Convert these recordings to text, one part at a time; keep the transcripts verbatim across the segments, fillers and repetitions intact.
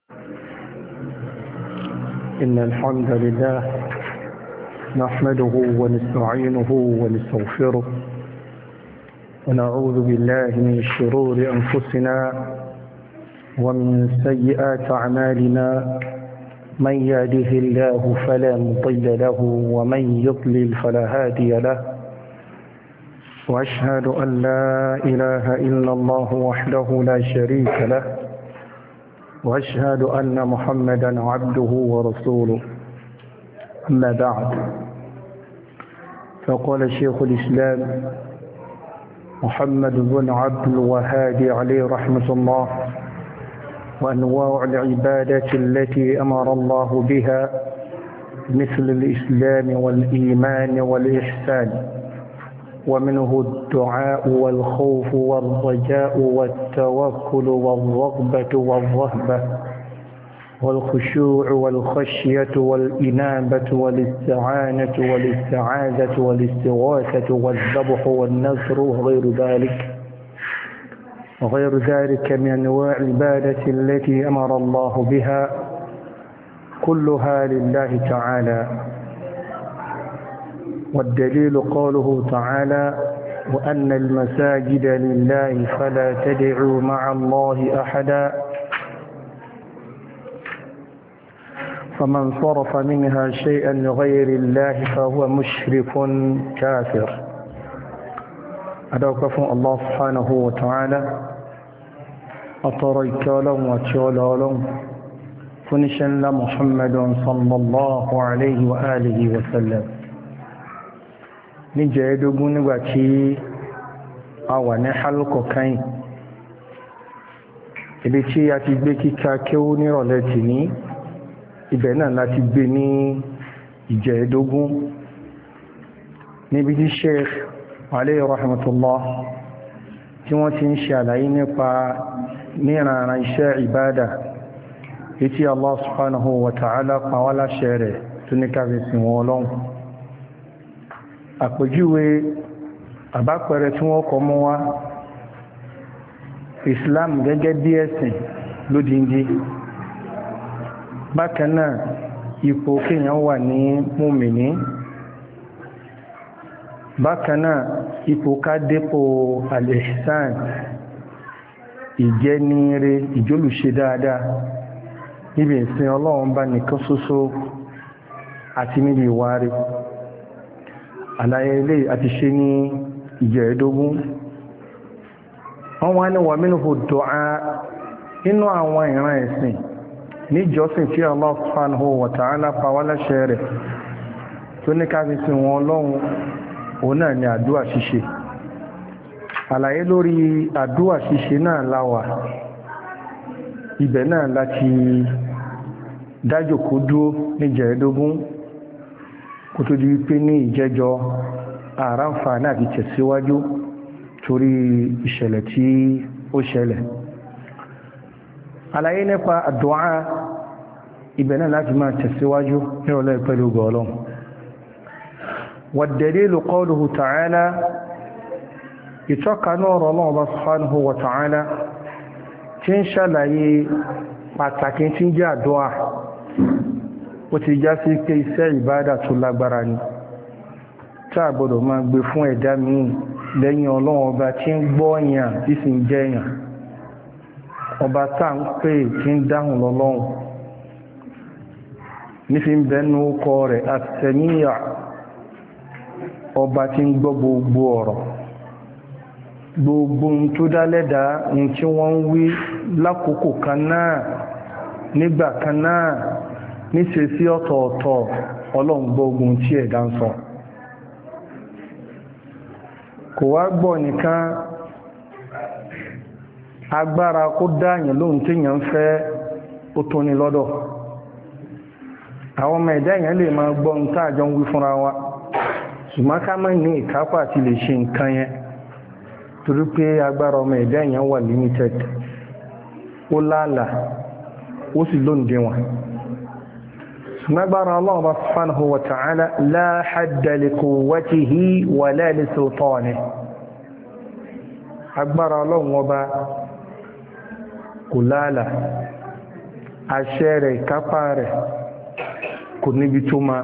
إن الحمد لله نحمده ونستعينه ونستغفره ونعوذ بالله من شرور أنفسنا ومن سيئات أعمالنا من يهده الله فلا مضل له ومن يضلل فلا هادي له وأشهد أن لا إله إلا الله وحده لا شريك له وأشهد أن محمدا عبده ورسوله أما بعد فقال شيخ الإسلام محمد بن عبد الوهاب عليه رحمة الله وأنواع العبادة التي أمر الله بها مثل الإسلام والإيمان والإحسان ومنه الدعاء والخوف والرجاء والتوكل والرغبة والرهبة والخشوع والخشية والإنابة والاستعانة والاستعاذة والاستغاثة والذبح والنذر وغير ذلك وغير ذلك من أنواع العبادة التي أمر الله بها كلها لله تعالى. والدليل قوله تعالى وأن المساجد لله فلا تدعوا مع الله أحدا فمن صرف منها شيئا لغير الله فهو مشرك كافر. أدعوكم الله سبحانه وتعالى أطريك لهم وأتشول لهم فنشن محمد صلى الله عليه وآله وسلم. níjẹ́ ẹ̀ẹ́dógún nígbàtí a wà ní halkọ̀ kain ibi tí a ti gbé kíkà kéwú nírọ̀lẹ́ tì ní ibẹ̀ náà láti gbé ní ìjẹ́ ẹ̀ẹ́dógún níbi tí Sheikh alayhi rahmatullah tí wọ́n ti ń ṣe àlàyé nípa níranà iṣẹ́ ìbádà tí Allah subhanahu wa ta'ala pa wá láṣẹ rẹ̀ tó ní káfíìsì wọn ọlọ́run. Àpèjúwe àbápẹrẹ tí wọ́n kọ mọ́ wá Islam gẹ́gẹ́ bí ẹ̀sìn lódindi, bákan náà ipò kéèyàn wà ní mùmìní, bákan náà ipò kádépò al-ihsan ìjẹniire ìjólùṣe dáadáa níbi ìsìn Ọlọ́run bá nìkan ṣoṣo àti níbi ìwà rẹ̀. Àlàyé ilé àti ṣe ní ìjẹ̀ẹ́dógún. Wọ́n wá ní wà minhu du'a nínú àwọn ìran ẹ̀sìn ní ìjọsìn tí Allah subhanahu wa ta'ala pa wá láṣẹ rẹ̀ tó ní ká fi sìn wọn Ọlọ́run, òun náà ni àdúà ṣíṣe. Àlàyé lórí àdúà ṣíṣe náà láwà, ibẹ̀ náà láti dájòkó dúó ní ìjẹ̀ẹ́dógún kò tó di wípé ní ìjẹjọ àránfà náà ti tẹ̀síwájú torí ìṣẹ̀lẹ̀ tí ó ṣẹlẹ̀. Àlàyé nípa àdúà ibẹ̀ náà láti máa tẹ̀síwájú ní ọlọ́ pẹ̀lú gọ́ọ̀lọ́n. Wad-dalilu qawluhu ta'ala, ìtọ́ka náà rọ̀ Allah subhanahu wa ta'ala tí ń ṣàlàyé pàtàkì tí ń jẹ́ àdúà. Ó ti já sí pé iṣẹ́ ìbádà tó lágbára ni tá a gbọ́dọ̀ máa gbé fún ẹ̀dá míì lẹ́yìn Ọlọ́run ọba tí ń gbọ́yàn tí sì ń jẹ́yàn, ọba tá ń pè tí ń dáhùn lọ́lọ́run nífi ń bẹnu ọkọ rẹ̀ as-Sami'a, ọba tí ń gbọ́ gbogbo ọ̀rọ̀, gbogbo tó dá lẹ́dà ní tí wọ́n ń wí lákòókò kan náà nígbà kan náà níṣe sí ọ̀tọ̀ọ̀tọ̀ ọlọ́ngbógun tí ẹ̀dá ń sọ. Kò wá gbọ́ nìkan agbára kó dáyàn lóhun tí yàn ń fẹ́ ó tó ní lọ́dọ̀. Àwọn ọmọ ẹ̀dá èèyàn lè máa gbọ́ ń tààjọ ń wí fúnra wa, ṣùgbọ́n ká mọ́ ní ìkápá àti lè ṣe nǹkan yẹn torí pé agbára ọmọ ẹ̀dá èèyàn wà limited, ó láàlà ó sì lóǹdé wọn. Nagbara Allah subhanahu wa ta'ala la hadda li quwwatihi wa la li sultanihi. Agbára Ọlọ́run ọba kò láàlà, àṣẹ rẹ̀ ìkápá rẹ̀ kò níbi tó máa.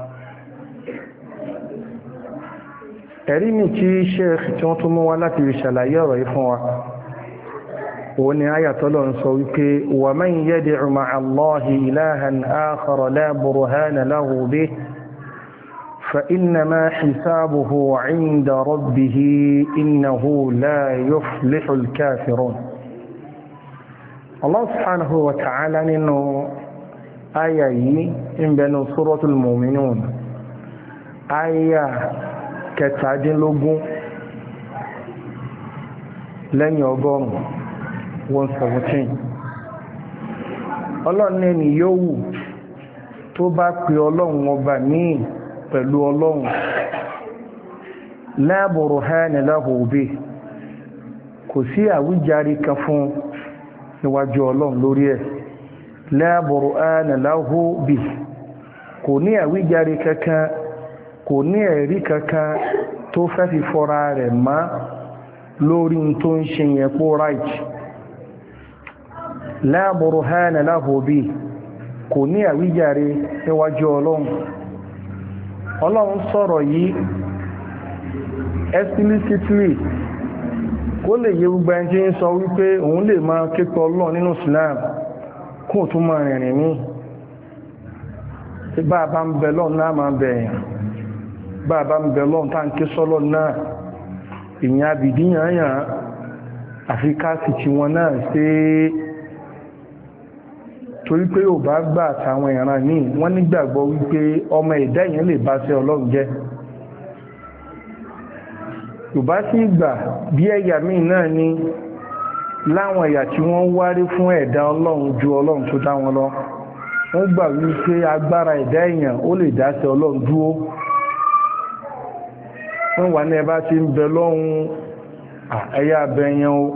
ẹ̀rí mi tí sheikh tí wọ́n tún mú wá láti rí ṣàlàyé ọ̀rọ̀ yìí fún wa òun ni ayatollah ń sọ wípé wa man yad'u ma'a Allahi ilahan akhara la burhana lahu bihi fa innama hisabuhu 'inda rabbih innahu la yuflihul kafirun. Allah subhanahu wa ta'ala nínú aya yìí ń bẹnu suratul mu'minun aya kẹtàdínlógún lẹ́yìn ọgọ́rùn one seventeen. ọlọ́run ẹni yóò tó bá pe ọlọ́run ọba míì pẹ̀lú ọlọ́run la burhana lahu bihi kò sí àwíjàre kan fún níwájú ọlọ́run lórí ẹ̀ la burhana lahu bihi kò ní àwíjàre kankan kò ní ẹ̀rí kankan tó fẹ́ fi fọ́ra rẹ̀ má lórí tó ń ṣe yẹn pó right. La burhana lahu bihi kò ní àwíjàre níwájú ọlọ́run. ọlọ́run sọ̀rọ̀ yìí explicitly kó lè yé gbogbo ẹni tí ń sọ wípé òun lè máa képe ọlọ́run nínú Islam kó tún máa rìnrìn mí. bá a bá ń bẹ lọ́run náà máa bẹ̀yàn bá a bá ń bẹ lọ́run tá ń ké sọ́lọ́ náà ìyẹn àbìdíyàn àfi ká sì tí wọn náà ṣe torí pé ò bá gbà àtàwọn ìran ní wọ́n nígbàgbọ́ wípé ọmọ ẹ̀dá èèyàn lè bá ṣe ọlọ́run jẹ́. Yorùbá sì gbà bí ẹ̀yà míì náà ní láwọn ẹ̀yà tí wọ́n wárí fún ẹ̀dá ọlọ́run ju ọlọ́run tó dá wọn lọ wọ́n gbà wípé agbára ẹ̀dá èèyàn ó lè dá ṣe ọlọ́run dúró. wọ́n wà ní ẹbá tí ń bẹ lọ́hun ẹ̀yà abẹ́yẹn o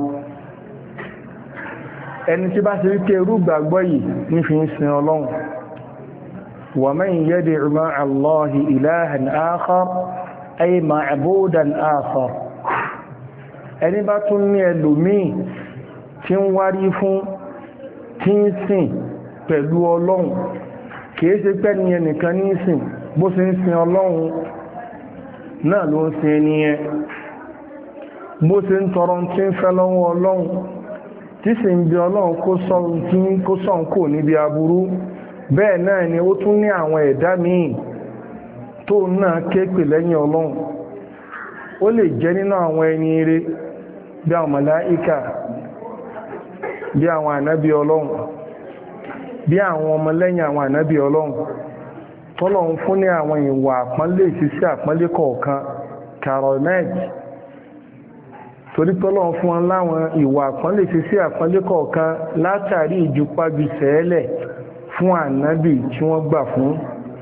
ẹni tí bá ṣe wípé irú gbàgbọ́ yìí ní fi ń sin ọlọ́run. wa man yad'u ma'a Allahi ilahan akhar ay ma'budan akhar ẹni bá tún ní ẹlòmíì tí ń wárí fún tí ń sìn pẹ̀lú ọlọ́run kìí ṣe pé ní ẹnìkan ní sìn bó ṣe ń sin ọlọ́run náà ló ń sin ẹni yẹn bó ṣe ń tọrọ tí ń fẹ́ lọ́wọ́ ọlọ́run tí sì ń bí ọlọ́run kó sọ̀n kò níbi aburú bẹ́ẹ̀ náà ni ó tún ní àwọn ẹ̀dá míì tó náà kéèpè lẹ́yìn ọlọ́run. ó lè jẹ́ nínú àwọn ẹni ire bí àwọn màláíkà bí àwọn ànábì ọlọ́run bí àwọn ọmọlẹ́yìn àwọn ànábì ọlọ́run tọ́lọ́run fún ní àwọn ìwà àpọ́nlé ìṣiṣẹ́ àpọ́nlé kọ̀ọ̀kan kàrọ̀mẹ́ẹ̀tì torí tọ́lọ́run fún wọn láwọn ìwà àpọ́nlé ìṣiṣẹ́ àpọ́nlé kọ̀ọ̀kan látàrí ìjùpájú sẹ́ẹ̀lẹ̀ fún ànábì tí wọ́n gbà fún.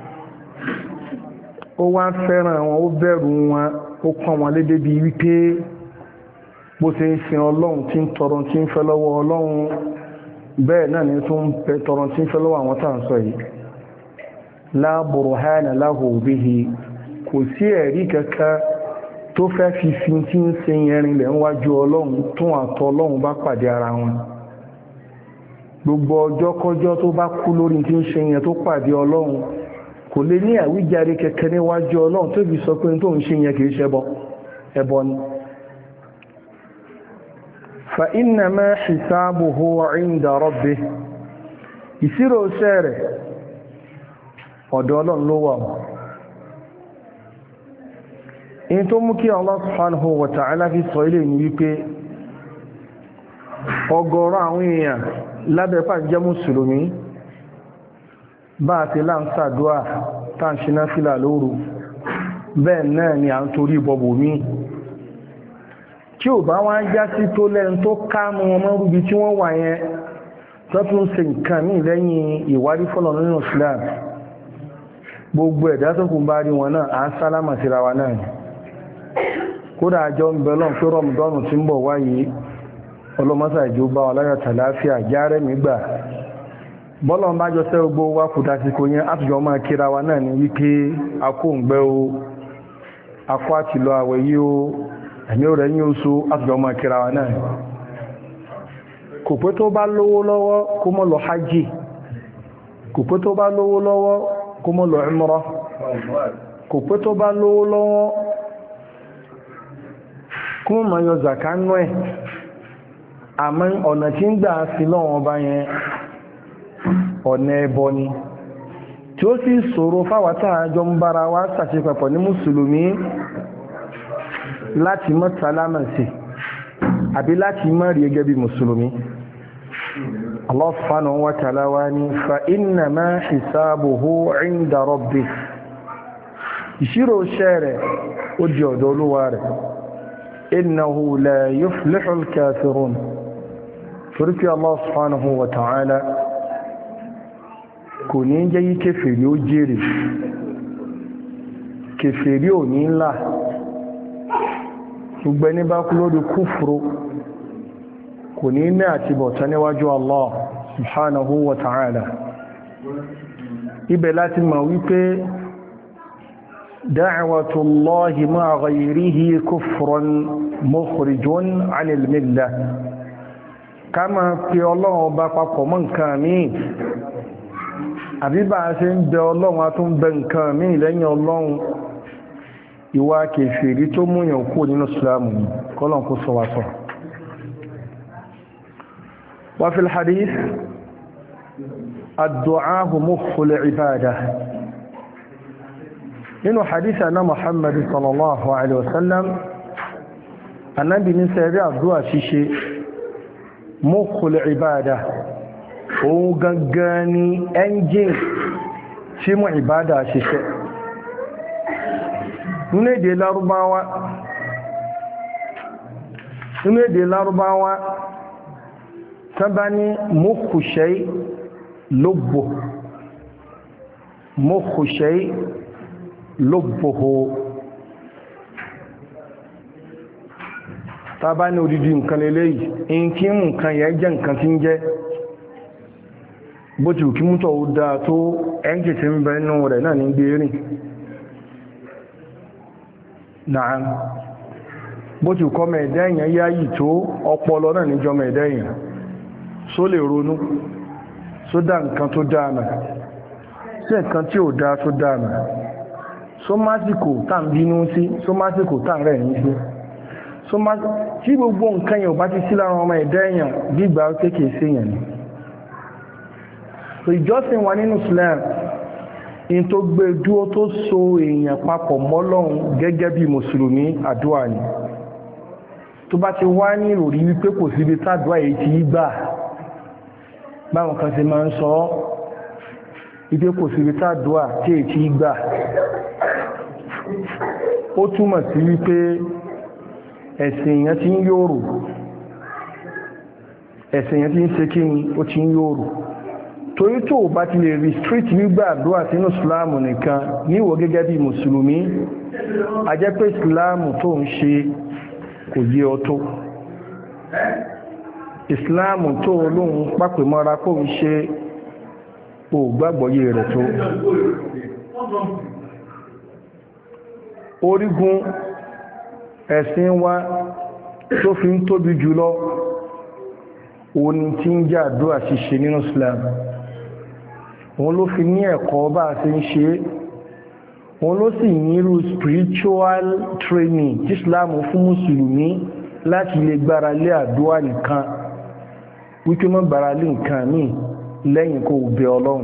ó wá fẹ́ràn wọn ó bẹ̀rù wọn ó pọ́n wọn lédè bí wípé bó ṣe ń sin ọlọ́run tí ń tọrọ tí ń fẹ́ lọ́wọ́ ọlọ́run bẹ́ẹ̀ náà ni tó ń tọrọ tí ń fẹ́ lọ́wọ́ àwọn tá à ń sọ yìí. La burhana lahu bihi kò sí ẹ̀rí kankan tó fẹ́ fi fi tí ń ṣe yẹn rinlẹ̀ níwájú ọlọ́run tó àtọ ọlọ́run bá pàdé ara wọn. gbogbo ọjọ́ kọjọ́ tó bá kú lórí tí ń ṣe yẹn tó pàdé ọlọ́run kò lè ní àwíjàre kẹ̀kẹ́ níwájú ọlọ́run tó fi sọ pé tó ń ṣe yẹn kìí ṣẹbọ ẹbọ ni. fa innama hisabuhu 'inda rabbih ìṣirò iṣẹ́ rẹ̀ ọ̀dọ̀ ọlọ́run ló wà. in tó mú kí Allah subhanahu wa ta'ala fi sọ ilé ní wípé ọ̀gọ̀rọ̀ àwọn èèyàn lábẹ́pà jẹ́ mùsùlùmí bá a ti láǹsàdúà tá ń ṣe náfílà lóru bẹ́ẹ̀ náà ni à ń torí bọ̀bọ̀ mí tí ò bá wọ́n já sí tó lẹ́nu tó ká mú wọn mọ́ rúbi tí wọ́n wà yẹn tó tún ṣe nǹkan mí lẹ́yìn ìwárí fọ́lọ̀ nínú Islam gbogbo ẹ̀dá tó kù bá rí wọn náà à ń sálámà síra wa náà kódà àjọ ń bẹ lọ́n pé rọmùdọ́nù tí ń bọ̀ wáyé ọlọ́mọ́sà ìjọba ọláyọ̀tà láfíà járẹ́ mi gbà bọ́lọ̀ bá jọ sẹ́ gbogbo wá kù dásìkò yẹn àtùjọ máa kíra wa náà ní wípé akó ń gbẹ́ o akó àti lọ àwẹ̀ yí o ẹ̀mí ò rẹ̀ ní oṣù àtùjọ máa kíra wa náà kò pé tó bá lówó lọ́wọ́ kó mọ́ lọ hajj kò pé tó bá lówó lọ́wọ́ kó mọ́ lọ umrah kò pé tó bá lówó lọ́wọ́ kó mọ́ máa yọ zaka nú ẹ̀ àmọ́ ọ̀nà tí ń gbà sí lọ́wọ́ bá yẹn ọ̀nà ẹbọ ni tí ó sì ṣòro fáwátà àjọ ń bára wá ṣàṣepapọ̀ ní mùsùlùmí láti mọ́ sálámà sí àbí láti mọ́ rí gẹ́gẹ́ bí mùsùlùmí. Allah subhanahu wa ta'ala wá ní fa innama hisabuhu 'inda rabbih ìṣirò iṣẹ́ rẹ̀ ó di ọ̀dọ̀ Olúwa rẹ̀ innahu la yuflihul kafirun torí pé Allah subhanahu wa ta'ala kò ní jẹ́ yí kèfèrí ó jèrè kèfèrí ò ní ńlá ṣùgbẹ́ ní bá kú lórí kúfùrú kò ní ní àti bọ̀tá níwájú Allah subhanahu wa ta'ala. Ibẹ̀ láti mọ̀ wípé da'watullahi ma'a ghayrihi kufrun mukhrijun 'anil millah ká máa pe Ọlọ́run bá papọ̀ mọ́ nǹkan míì àbí bá a ṣe ń bẹ Ọlọ́run a tún bẹ nǹkan míì lẹ́yìn Ọlọ́run ìwà kèfèrí tó múyàn kú nínú Ìsìlámù kọ́lọ̀n kó sọ wá sọ. Wa fil hadith ad-du'a mukhul ibadah nínú hadith anna Muhammad sallallahu alaihi wasallam Ànábì ní sẹ́rí àdúà ṣíṣe mukhul ibadah òun gangan ni ẹ́ńjìn tí mú ìbádà ṣiṣẹ́. Nínú èdè Lárúbáwá nínú èdè Lárúbáwá tábá ní mukhu shay lubbu mukhu shay lubbuhu tábá ní odidi nǹkan lélẹ́yìí in kí mú nǹkan yẹ jẹ́ nǹkan tí ń jẹ́ bó ti kí mú tọ̀ ó dáa tó ẹ́ńjì tí ń bẹ nínú rẹ̀ náà ní gbé rìn náà bó ti kọ́ mẹ́ẹ̀dá èèyàn yáyì tó ọpọlọ náà níjọ mẹ́ẹ̀dá èèyàn só lè ronú só dá nǹkan tó dáàmà sí nǹkan tí ò dá tó dáàmà só másìkò tá ń bínú sí só másìkò tá ń rẹ̀ ní sí só másìkò tí gbogbo nǹkan yẹn ò bá ti sí lára ọmọ ẹ̀dá èèyàn gbígbà kéèkéé sí èèyàn ni ìjọsìn wa nínú Islam in tó gbé dúó tó so èèyàn papọ̀ mọ́lọ́run gẹ́gẹ́ bí mùsùlùmí àdúà ni tó bá ti wá ní ìròrí wípé kò síbi tàdúà èyí tí gbà báwọn kan ṣe máa ń sọ wípé kò síbi tàdúà tí èyí tí gbà ó túmọ̀ sí wípé ẹ̀sìn èèyàn ti ń yòrò ẹ̀sìn èèyàn ti ń ṣe kí ni ó ti ń yòrò torí tó bá ti lè restrict nígbà àdúrà sínú ìsìláàmù nìkan níwò gẹ́gẹ́ bí mùsùlùmí a jẹ́ pé ìsìláàmù tó ń ṣe kò yé ọ tó ìsìláàmù tó lóhun pápẹ̀ mọ́ra kó ń ṣe ò gbàgbọ́yé rẹ̀ tó orígun ẹ̀sìn wa tó fi ń tóbi jùlọ òun tí ń jẹ́ àdúrà ṣíṣe nínú ìsìláàmù òun ló fi ní ẹ̀kọ́ bá a ṣe ń ṣe òun ló sì nírú spiritual training tí Islam fún mùsùlùmí láti lè gbára lé àdúrà nìkan wípé mọ́ gbára lé nǹkan míì lẹ́yìn kó bẹ Ọlọ́run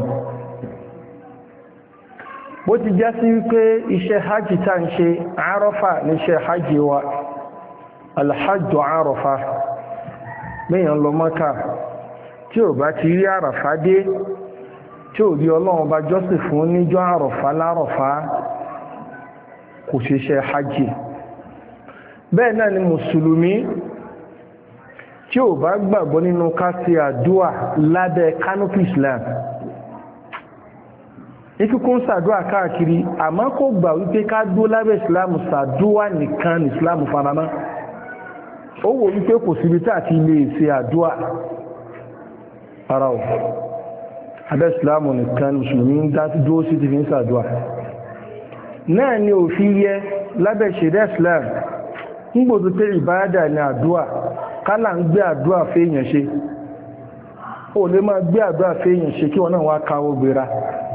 bó ti já sí wípé iṣẹ́ hajj tá ń ṣe Àrọ́fà ní iṣẹ́ hajj wa alhajju Àrọ́fà mẹ́yàn lọ Mọ́kà tí ò bá ti rí Àràfá dé tí ò rí Ọlọ́run bá jọ́sìn fún níjọ́ Àràfá lárọ̀fá kò ṣeṣẹ́ hajj bẹ́ẹ̀ náà ni mùsùlùmí tí ò bá gbàgbọ́ nínú ká ṣe àdúà lábẹ́ canopy Islam ikúkún sàdúà káàkiri àmọ́ kò gbà wípé ká dúó lábẹ́ Islam sàdúà nìkan ní Islam faramá ó wò wípé kò síbi tí àti ilé ṣe àdúà ara ọ̀ abẹ́ Islam nìkan mùsùlùmí ń dá dúó sí ti fi ń sàdúà náà ni ò fi yẹ lábẹ́ ṣẹ̀ríà Islam nígbòtò pé ìbáradà ní àdúà kálà ń gbé àdúà fèèyàn ṣe ó lè máa gbé àdúrà fẹ́yìn ṣe kí wọ́n náà wá káwọ́ gbéra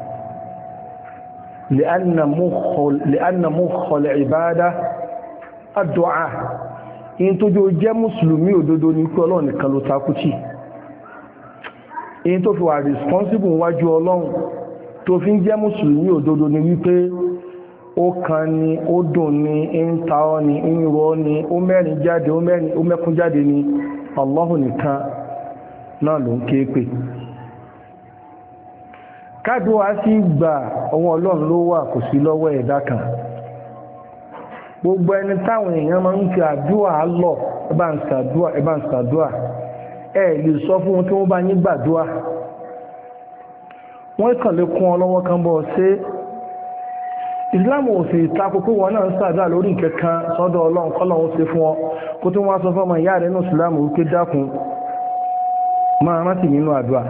li'anna mukhul ibada ad-du'a in tó jẹ́ jẹ́ mùsùlùmí òdodo ní pé Ọlọ́run nìkan ló takútì in tó fi wà responsible wájú Ọlọ́run tó fi ń jẹ́ mùsùlùmí òdodo ní wípé ó kan ni ó dùn ni ń ta ọ́ ni ń rọ ni ó mẹ́rin jáde ó mẹ́kún jáde ni Allahu nìkan náà ló ń ké pè kádùá sí gbà ọwọ́ Ọlọ́run ló wà kò sí lọ́wọ́ ẹ̀dá kan gbogbo ẹni táwọn èèyàn máa ń fi àdúà lọ ẹbá ń ṣàdúà ẹbá ń ṣàdúà ẹ lè sọ fún wọn tí wọ́n bá yín gbàdúà wọ́n kàn lè kún ọ lọ́wọ́ kan bọ́ ṣe ìsìláàmù ò sì takò pé wọn náà ń ṣàdúà lórí nǹkankan sọ́dọ̀ Ọlọ́run kọ́lọ́run ṣe fún ọ kó tí wọ́n sọ fọ́mọ ìyá rẹ̀ nínú ìsìláàmù wípé dákun máa rántí nínú àdúà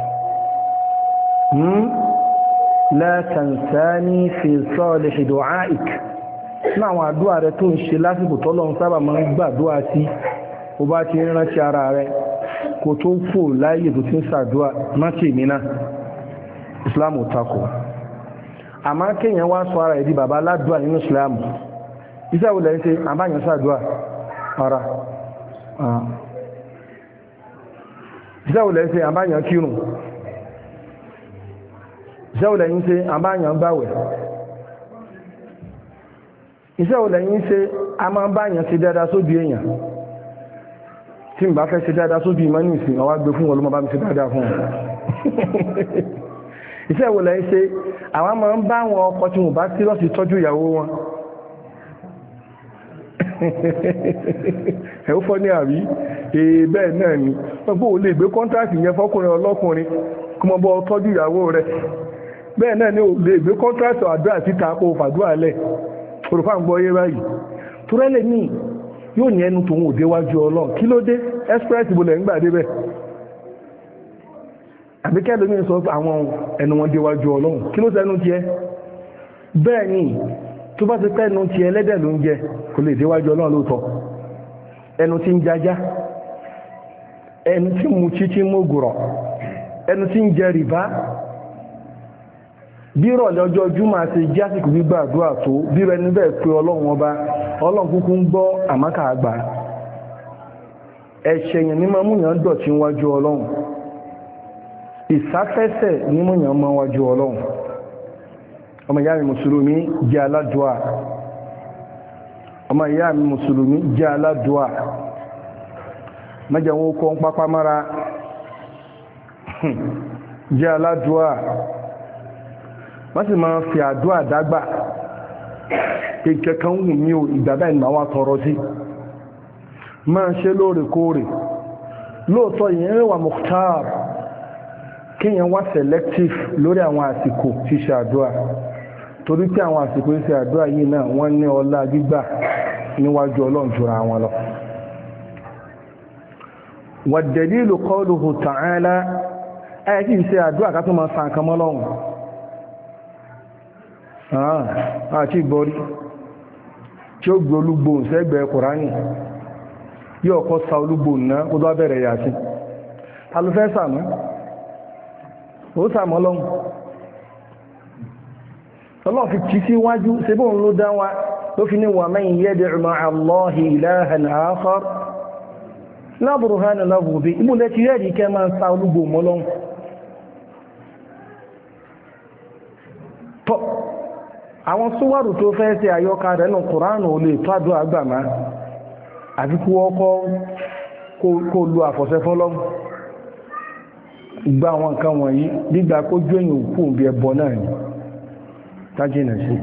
la tansani fi salihi du'aik ní àwọn àdúà rẹ̀ tó ń ṣe lásìkò tọ́lọ́run sábà máa ń gbàdúà sí ó bá ti rántí ara rẹ̀ kò tó fò láyé tó ti ń ṣàdúà rántí ìmìnà Islam ò takò àmá kéèyàn wá sọ ara ìdí bàbá aládùà nínú Islam iṣẹ́ ìwòlẹ̀ ń ṣe àbáyàn ṣàdúà ara iṣẹ́ ìwòlẹ̀ ń ṣe àbáyàn kírun iṣẹ́ ìwòlẹ̀ ń ṣe àbáyàn gbàwẹ̀ iṣẹ́ ò lẹ́yìn ṣe a máa bá èèyàn ṣe dáadáa sóbi èèyàn tí n bá fẹ́ ṣe dáadáa sóbi ìmọ̀ ní ìsìn ọwá gbé fún ọlọ́mọ bá mi ṣe dáadáa fún ọ iṣẹ́ ò lẹ́yìn ṣe àwọn máa ń bá àwọn ọkọ tí wọ́n bá sí lọ́sí tọ́jú ìyàwó wọn ẹ̀ ó fọ́ ní àrí èè bẹ́ẹ̀ náà ni wọ́n gbọ́ ò lè gbé kọ́ńtrákì yẹn fọ́kùnrin ọlọ́kùnrin kí wọ́n bọ́ tọ́jú ìyàwó rẹ̀ bẹ́ẹ̀ náà ni ò lè gbé kọ́ńtrákì àdúrà síta kó fàdúrà lẹ̀ òrùfà ń gbọ́ yé báyìí túrẹ́lẹ̀ ní yóò ní ẹnu tòun ò déwájú Ọlọ́run kí ló dé express ìbòlẹ̀ ń gbà débẹ̀ àbíkẹ́ lómi sọ àwọn ẹnu wọn déwájú Ọlọ́run kí ló sẹ́nu tiẹ̀ bẹ́ẹ̀ ni tó bá ti pẹ́ ẹnu tiẹ̀ ẹlẹ́dẹ̀ ló ń jẹ kò lè déwájú Ọlọ́run lóòótọ́ ẹnu tí ń jajá ẹnu tí mu títí mógùrọ̀ ẹnu tí ń jẹ rìbá bí rọ̀lẹ́ ọjọ́ júmọ̀ àti jásìkò gbígbà àdúrà tó bí rẹ níbẹ̀ pé Ọlọ́run ọba Ọlọ́run kúkú ń gbọ́ àmákà àgbà ẹ̀ṣẹ̀ yẹn ní máa múyàn dọ̀tí wájú Ọlọ́run ìsáfẹ́sẹ̀ ní múyàn máa wájú Ọlọ́run ọmọ ìyá mi mùsùlùmí jẹ́ aládùá ọmọ ìyá mi mùsùlùmí jẹ́ aládùá mẹ́jẹ̀ wọn kọ́ ń pápá mára jẹ́ aládùá wọ́n sì máa fi àdúrà dágbà kẹ́kẹ́ wù mí o ìgbàdá ìgbà wà tọrọ sí máa ṣe lóòrèkóòrè lóòtọ́ ìyẹn rẹwà mukhtar kíyàn wá selective lórí àwọn àsìkò ṣíṣe àdúrà torí pé àwọn àsìkò ṣíṣe àdúrà yìí náà wọ́n ní ọlá gbígbà níwájú Ọlọ́run jùra wọn lọ wad-dalilu qawluhu ta'ala ẹ̀ kí n ṣe àdúrà ká tó máa sa nǹkan mọ́ Ọlọ́run àti ìgbọ́rí tí ó gbé olúgbò sẹ́gbẹ̀ẹ́ Kùránì yóò kọ́ sa olúgbò náà kó tó bẹ̀rẹ̀ yà sí alùfẹ́ sàmú ó sàmọ́ lọ́hùn ọlọ́run fi kì sí wájú síbò ń ló dá wa ló fi ní wa man yad'u ma'a Allahi ilahan akhar la burhana lahu bihi ìmúlẹ̀ ti rẹ̀ rí kẹ́ máa sa olúgbò mọ́ lọ́hùn àwọn súwárù tó fẹ́ sí àyọkà rẹ̀ nù Kùránù ò lè tó àdúrà àgbà máa àfi kú ọkọ́ kó lu àfọ̀ṣẹ́ fọ́lọ́mù ìgbà àwọn nǹkan wọ̀nyí nígbà kó jú èyàn òkú òbí ẹbọ náà ni tájínà sí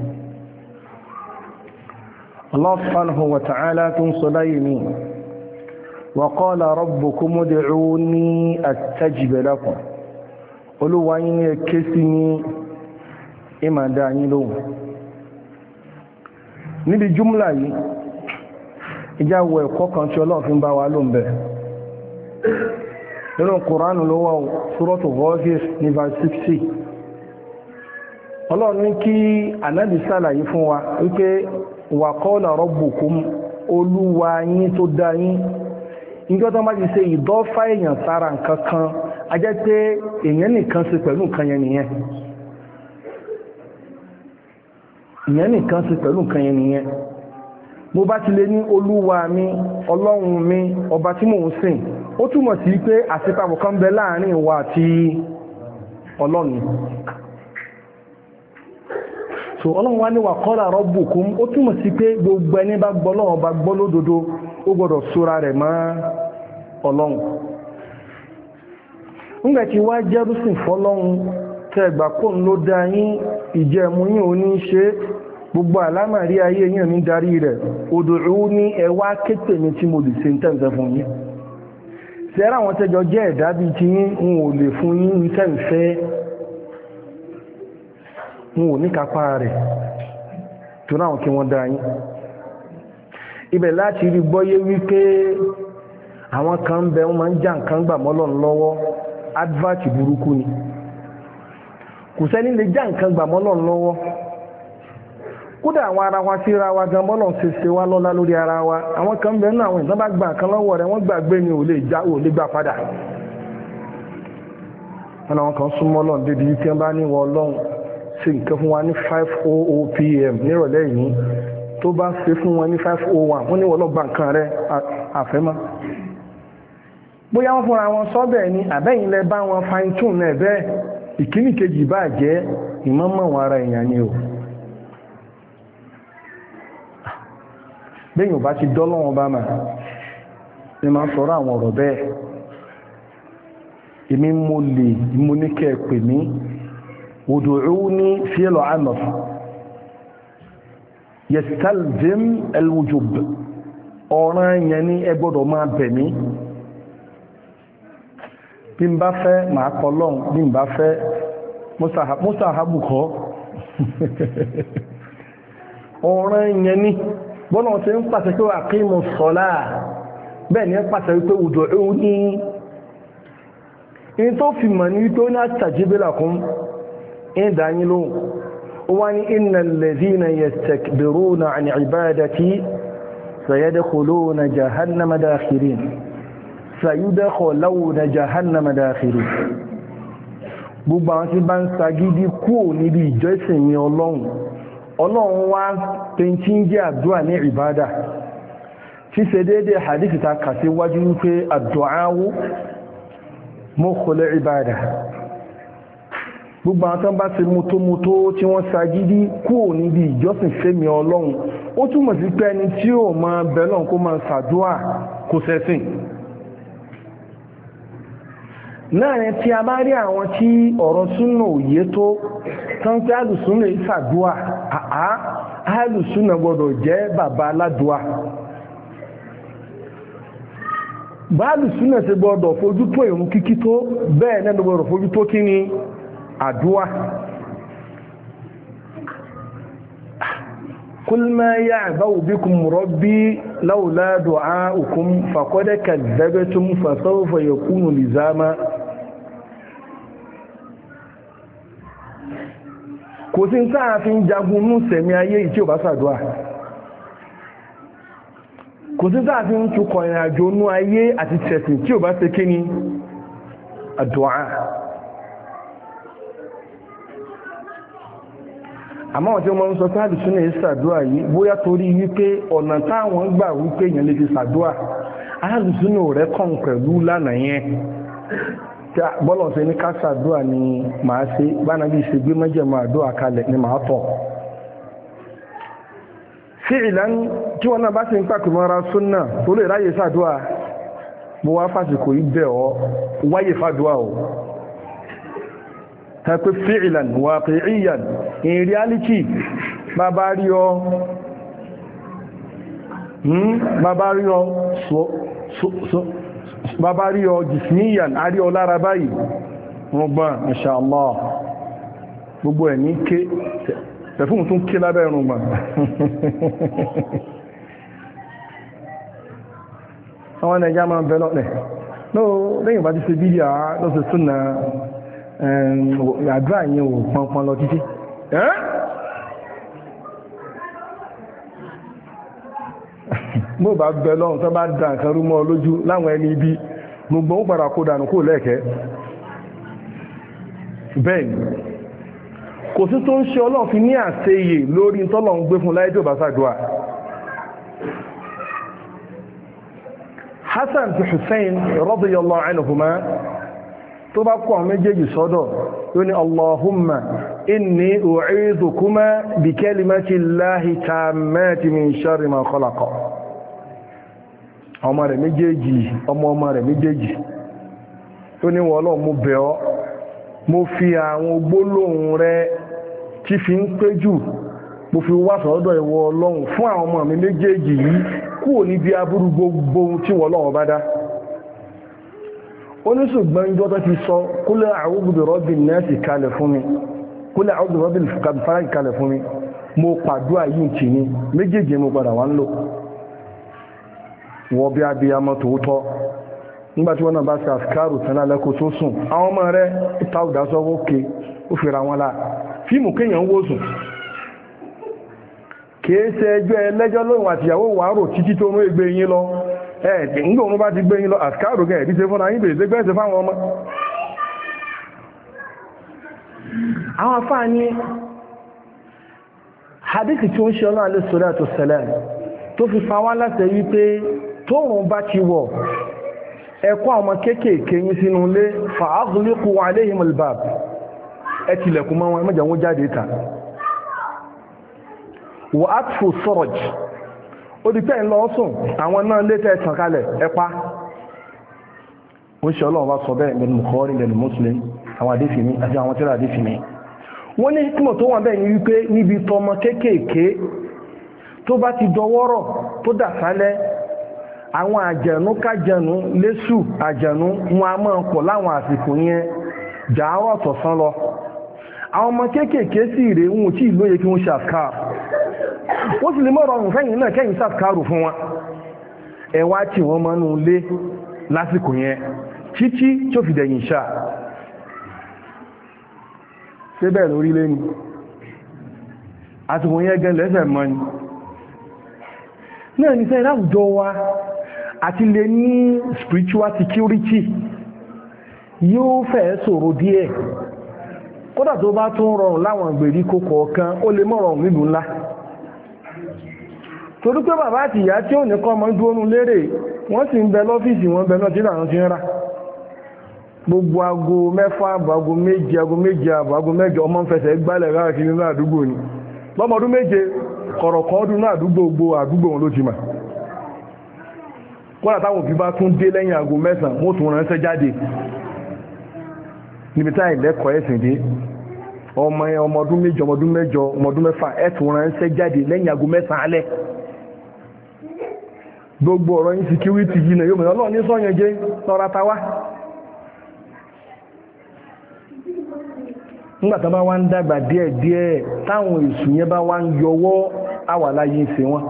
Allah subhanahu wa ta'ala tó ń sọ láyé mi wa qala rabbukum ud'uni astajib lakum olúwa yín ní ẹké sí ní ìmàdá yín lóhùn níbi jùmlà yìí ìjáwọ ẹ̀kọ́ kan tí Ọlọ́run fi ń bá wa ló ń bẹ̀ nínú Kùránù ló wà Suratu Ghafir ní verse sixty Ọlọ́run ní kí Ànábì ṣàlàyé fún wa wípé wa qala rabbukum olúwa yín tó dá yín níjọ́ tó má ti ṣe ìdọ́fà èèyàn sára nǹkan kan a jẹ́ pé èèyàn nìkan ṣe pẹ̀lú nǹkan yẹn nìyẹn èèyàn nìkan ṣe pẹ̀lú nǹkan yẹn nìyẹn mo bá ti lè ní olúwa mi ọlọ́run mi ọba tí mò ń sìn ó túmọ̀ sí pé àṣepapọ̀ kan bẹ láàrin wa àti ọlọ́run so ọlọ́run wá ní wa qala rabbukum ó túmọ̀ sí pé gbogbo ẹni bá gbọ́ ọlọ́run bá gbọ́ lódodo ó gbọ́dọ̀ sóra rẹ̀ mọ́ ọlọ́run ńgbà tí wá jẹ́rúsìn fọ́lọ́run tẹ́gbà kó ń ló dá yín ìjẹmú yín ò ní ṣe gbogbo àlámàrí ayé yín ní darí rẹ̀ ud'u ní ẹwà kéte mi tí mo lè ṣe ń tẹ́ǹtẹ́ fún yín sẹ́rà àwọn tẹ́jọ jẹ́ ẹ̀dá bíi ti yín n ò lè fún yín ní tẹ́ǹfẹ́ n ò ní kápá rẹ̀ tó náà kí wọ́n dá yín ibẹ̀ láti rí gbọ́yé wípé àwọn kan bẹ wọ́n máa ń já nǹkan gbà mọ́lọ́n lọ́wọ́ advert burúkú ni kò sẹ́ni lè já nǹkan gbà mọ́lọ́n lọ́wọ́ kódà àwọn ara wa sí ra wa gan mọ́lọ́n ṣe ṣe wá lọ́lá lórí ara wa àwọn kan bẹ nínú àwọn ìtàn bá gba nǹkan lọ́wọ́ rẹ̀ wọ́n gbàgbé ni ò lè já ò lè gbà padà wọn àwọn kan súnmọ́ lọ́n débi tí wọ́n bá ní wọ́n lọ́hùn ṣe nǹkan fún wa ní five oh oh p m nírọ̀lẹ́ yìí tó bá ṣe fún wọn ní five oh one wọ́n ní wọ́n lọ gba nǹkan rẹ̀ àfẹ́mọ́ bóyá wọ́n fúnra wọn sọ́bẹ̀ ni àbẹ́yìn lẹ bá wọn fine tune náà bẹ́ẹ̀ ìkíní kejì bá jẹ́ ìmọ̀mọ̀ wọn ara èèyàn ni o bẹ́yìn ò bá ti dọ́lọ́wọ́n bá mà ní máa sọ̀rọ̀ àwọn ọ̀rọ̀ bẹ́ẹ̀ èmi mo lè mo ní kẹ́ pè mí ud'uni fi'l amr yastalzim al-wujub ọ̀ràn yẹn ní ẹ gbọ́dọ̀ máa bẹ̀ mí bí n bá fẹ́ màá kọ́ lọ́n bí n bá fẹ́ mọ́sàhábù kọ́ ọ̀ràn yẹn ní bọ́nà tí ń pàṣẹ pé aqimu ssalah bẹ́ẹ̀ ni ń pàṣẹ wípé ud'uni in tó fi mọ̀ ní wípé ó ní astajib lakum in dáyín lóhùn ó wá ní innal ladhina yastakbiruna an ibadati sayadkhuluna jahannama dakhirin sayudkhuluna jahannama dakhirin gbogbo àwọn tí bá ń sagídí kúrò níbi ìjọsìn mi ọlọ́run ọlọ́run wá pẹ̀ntí ń jẹ́ àdúrà ní ìbádà tí ṣe déédé hadithi ta kà sí wájú wípé àdúàwó mukhul ìbádà gbogbo àwọn tán bá ṣe mútómútó tí wọ́n sagídí kúrò níbi ìjọsìn fẹ́mi ọlọ́run ó túmọ̀ sí pé ẹni tí ó máa bẹ̀lọ́n kó máa ṣàdúà kò sẹ́sìn láàrin tí a bá rí àwọn tí ọ̀rọ̀ súnà òye tó tán pé alùsúnà ìsàdúà àá alùsúnà gbọdọ̀ jẹ́ bàbá aládùá bá alùsúnà ti gbọdọ̀ fojú tó ìrun kíkí tó bẹ́ẹ̀ náà gbọdọ̀ fojú tó kí ni àdúà قل ما يعبأ بكم ربي لولا دعاؤكم فقد كذبتم فسوف يكون لزاما kò sí sáà fi ń jagun ní sẹ̀mí ayé tí ò bá ṣàdúà kò sí sáà fi ń tukọ̀ ìrìnàjò ní ayé àti tẹ̀sìn tí ò bá ṣe kí ni àdúà àmọ́ àwọn tí wọ́n ń sọ pé àdìsúnà yìí ṣàdúà yìí bóyá torí wípé ọ̀nà táwọn gbà wípé èèyàn lè fi ṣàdúà àdìsúnà rẹ̀ kàn pẹ̀lú lánàá yẹn bọ́lọ̀ sí ní ká ṣàdúà ni màá ṣe bánàbí ṣe gbé mẹ́jẹ̀mọ́ àdúà kalẹ̀ ni màá tọ̀ sí ìlànà tí wọ́n náà bá ti ń pàkì mọ́ra súnà tó lè ráyè ṣàdúà mo wá fásitì yìí bẹ̀ ọ́ wáyè fàdúà ọ́ tàbí fi'lan waqi'iyan in reality bàbá rí ọ bàbá rí ọ bàbá rí ọ jismiyan a rí ọ lára báyìí wọ́n gbọ́n inshallah gbogbo ẹ̀ ní ké tẹ̀fún tún ké lábẹ́ ẹ̀rùn gbọ́n àwọn ẹ̀já máa bẹ́ lọ́pẹ̀ lẹ́yìn bá ti ṣe bídíà lọ́sẹ̀ súnà àdúrà yẹn ò pọnpọn lọ títí bó bá bẹ lọ́run tó bá dá nǹkan rú mọ́ lójú láwọn ẹni ibi gbogbo ń padà kó dànù kó lẹ́ẹ̀kẹ́ bẹ́ẹ̀ni kò sí tó ń ṣe Ọlọ́run fi ní àṣeyè lórí tọ́lọ́run gbé fún láyé tó bá ṣàdúà. Hassan ti Hussein radiyallahu anhuma tó bá kọ́ méjèèjì sọ́dọ̀ yóò ní Allahumma inni u'idhukuma bi kalimati llahi tammati min sharri ma khalaqa. ọmọ rẹ̀ méjèèjì ọmọ ọmọ rẹ̀ méjèèjì tó ní wọ́n Ọlọ́run mo bẹ̀ ọ́ mo fi àwọn gbólóhùn rẹ̀ tí fi ń pé jù mo fi wá sọ́dọ̀ ìwọ Ọlọ́run fún àwọn ọmọ mi méjèèjì yìí kúrò níbi aburú gbogbo tí wọ́n Ọlọ́run bá dá. oníṣùgbọ́n ìjọ tó ti sọ qul a'udhu bi rabbin nas kalẹ̀ fún mi qul a'udhu bi rabbil falaq kalẹ̀ fún mi mo pàdúrà yìí tì ní méjèèjì mo padà wá ń lò wọ́n bí abiyamọ tòótọ́ nígbàtí wọ́n náà bá ṣe àfikárù tán lálẹ́kò tó sùn àwọn ọmọ rẹ̀ ìta òdásọ́wọ́ òkè ó fèrà wọn láà fíìmù kéèyàn wó sùn kìí ṣe ẹjọ́ ẹlẹ́jọ́ lóhun àtìyàwó wàárò títí tó rún ẹgbẹ́ yín lọ ẹ̀ ǹgbà òun bá ti gbé yín lọ àfikárù gẹ̀ ẹ̀dí ṣe fún ayín bèèrè gbẹ́sẹ̀ fáwọn ọmọ. àwọn afáà ní hadith tí ó ń ṣe ọlọ́run alẹ́ sọ́lá tó ṣẹlẹ̀ tó fi fa wá láti wípé tóòrùn bá ti wọ̀ ẹ̀kọ́ àwọn kéékèèké yín sínú ilé fa aghliqu alayhim albab ẹ tilẹ̀kùn mọ́ wọn mẹ́jọ wọn jáde ta wà atfu suraj ó di pé ń lọ sùn àwọn náà létẹ̀ ẹ̀tàn kalẹ̀ ẹ̀pá ó ṣe ọlọ́run wá sọ bẹ́ẹ̀ lẹ́nu Bukhari lẹ́nu Muslim àwọn àdéfì mi àti àwọn tíra àdéfì mi wọ́n ní hikmọ̀ tó wà bẹ́ẹ̀ ni wípé níbi tọmọ kéékèèké tó bá ti dọwọ́rọ̀ tó dà sálẹ̀ àwọn àjẹ̀nú kájẹ̀nú lésù àjẹ̀nú wọn a máa pọ̀ láwọn àsìkò yẹn jàárọ̀ tọ̀sán lọ àwọn ọmọ kéékèèké sì rèé wọn tí ìlú yẹ kí wọ́n ṣàkàr wọ́n sì lè mọ́ rọrùn fẹ́yìn náà kẹ́yìn ṣàkàrù fún wọn ẹwà tí wọ́n máa ń lé lásìkò yẹn títí tó fi dẹ̀yìn ṣá ṣé bẹ́ẹ̀ lórí lé ní àsìkò yẹn gẹ́ lẹ́sẹ̀ mọ́ ni náà ní sẹ́yìn láwùjọ wa àti lè ní spiritual security yóò fẹ́ ṣòro díẹ̀ kódà tó bá tún rọrùn láwọn ìgbèríko kọ̀ọ̀kan ó lè mọ́ rọrùn nílùú ńlá torí pé bàbá àti ìyá tí ò ní kọ́ ọmọ dúró lérè wọ́n sì ń bẹ lọ́fíìsì wọn bẹ náà tí làwọn ti ń rà gbogbo aago mẹ́fà àbọ̀ aago méje aago méje àbọ̀ aago mẹ́jọ ọmọ ń fẹsẹ̀ gbálẹ̀ káàkiri nínú àdúgbò ni lọ́mọdún méje kọ̀rọ̀kọ́ ọdún náà àdúgbò gbogbo àdúgbò wọn ló ti mà kọ́nà táwọn òbí bá tún dé lẹ́yìn aago mẹ́sàn-án wọ́n tún ránṣẹ́ jáde níbi táyì lẹ́kọ̀ọ́ ẹ̀sìn dé ọmọ ọmọdún méje ọmọdún mẹ́jọ ọmọdún mẹ́fà ẹ̀ tún ránṣẹ́ jáde lẹ́yìn aago mẹ́sàn-án alẹ́ gbogbo ọ̀rọ̀ insecurity yìí náà yóò mọ̀ ọlọ́run ní sọ́yàn jẹ́ lọ́ra ta wá nígbàtà bá wá ń dàgbà díẹ̀ díẹ̀ táwọn èsù yẹn bá wá ń yọwọ́ àwàláyé ṣe wọn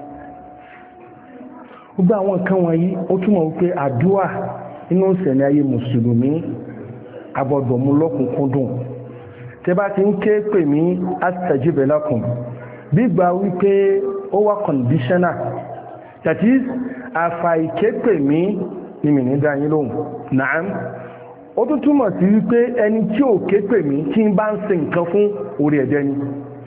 gbogbo àwọn nǹkan wọ̀nyí ó túmọ̀ wípé àdúà inú ìṣẹ̀lẹ̀ ayé mùsùlùmí agbọ́dọ̀mú lọ́kùnkúndùn tẹ́ bá ti ń ké pè mí astajib lakum gbígbà wípé ó wá conditional that is àfàìké pè mí ní mi ní dáyín lóhùn náà ó tún túmọ̀ sí wípé ẹni tí ò ké pè mí tí ń bá ń ṣe nǹkan fún orí ẹ̀dẹ́ ni